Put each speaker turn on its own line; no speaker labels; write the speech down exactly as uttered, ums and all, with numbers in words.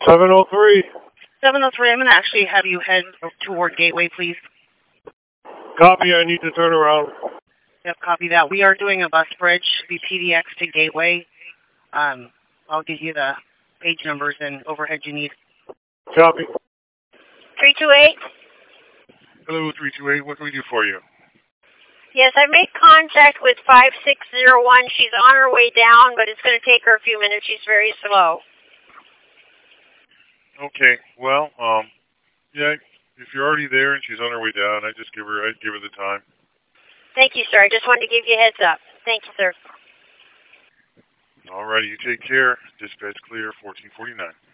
seven oh three.
seven oh three, I'm going to actually have you head toward Gateway, please.
Copy, I need to turn around.
Yep, copy that. We are doing a bus bridge, the P D X to Gateway. Um, I'll give you the page numbers and overhead you need.
Copy.
three two eight?
Hello, three two eight. What can we do for you?
Yes, I made contact with five six zero one. She's on her way down, but it's going to take her a few minutes. She's very slow.
Okay, well, um, yeah, if you're already there and she's on her way down, I just give her, I'd give her the time.
Thank you, sir. I just wanted to give you a heads up. Thank you, sir.
All righty, you take care. Dispatch clear, fourteen forty-nine.